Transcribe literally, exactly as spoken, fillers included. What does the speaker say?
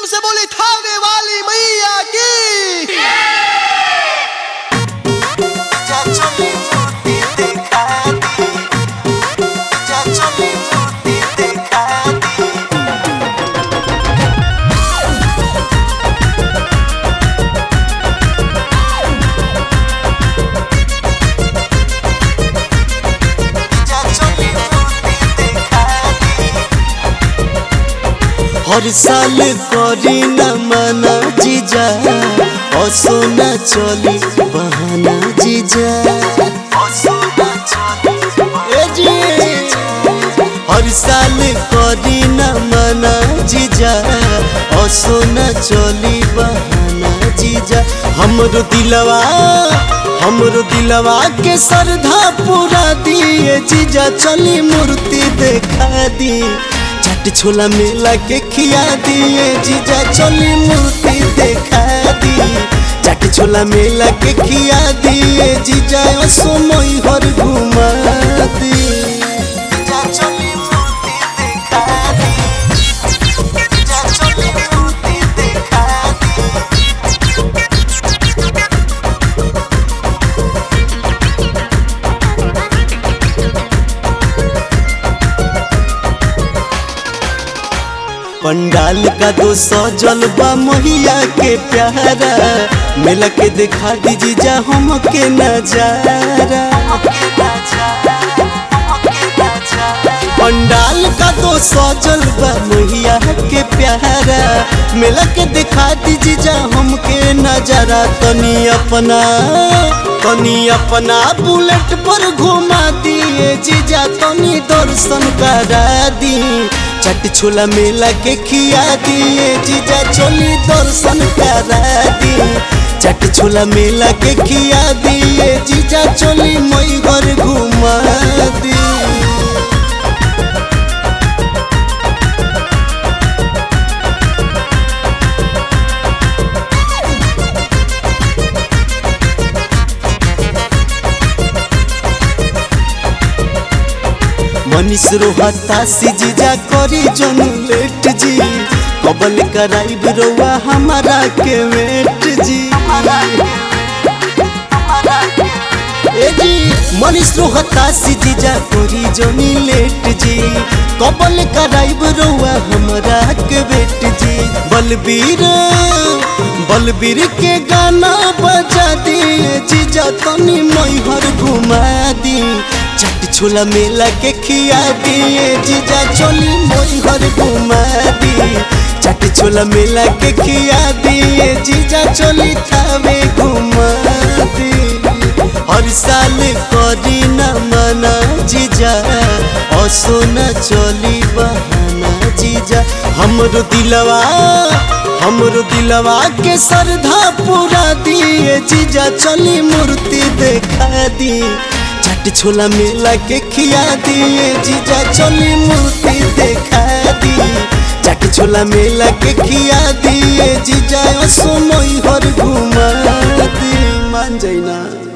से बोली थावे वाली मैया की। हर साल करी न मना जीजा असोना चली बहाना जीजा ए जी। हर साल करी न मना जीजा असोना चली बहाना जीजा। हमरो दिलवा हमरो दिलवा के श्रद्धा पूरा दिए जीजा चली मूर्ति देखा दी। चाट छोला मेला के खिया दिए जीजा चली मूर्ति देखा दी। चाट छोला मेला के खिया दिए जीजा समय हर घुमा दी। जीजा चली मूर्ति देखा दी। जीजा चली मूर्ति देखा दी। पंडाल का दो सजल बा मैया के प्यारा मेला के दिखा दी जीजा हमके नजारा। पंडाल का दो सजल बा मैया के प्यारा मेला के दिखा दी जीजा हमके नजारा। तनी अपना तनी अपना बुलेट पर घुमा दिए जीजा तनी दर्शन करा दी। चाट छोला मेला के खिया दिए जीजा चली दर्शन करा दी। चाट छोला मेला के खिया दिए जीजा चली मई घर घुमा दी। मनीष रोहता सी जीजा करी जन लेट जी कबल कराई रउआ हमारा के वेट जी। ए जी मनीष रोहता सी जीजा करी जन लेट जी कबल कराई रउआ हमारा के वेट जी। बलबीर बलबीर के गाना बजा दिए जीजा तनी मैहर घुमा दी। चाट छोला मेला के खिया दिए जीजा चली मैहर घुमा दी। चाट छोला मेला के खिया दिए जीजा चली थावे घुमा दी। हर साल करी न मना जीजा असोना चली बहाना जीजा। हमरो दिलवा हमरो दिलवा के श्रद्धा पूरा दिए जीजा चली मूर्ति देखा दी। चाट छोला मेला के खिया दिए जीजा चली मूर्ति देखा दी। चाट छोला मेला के खिया दिए जीजा समय हर घुमा दी। मान जाइना।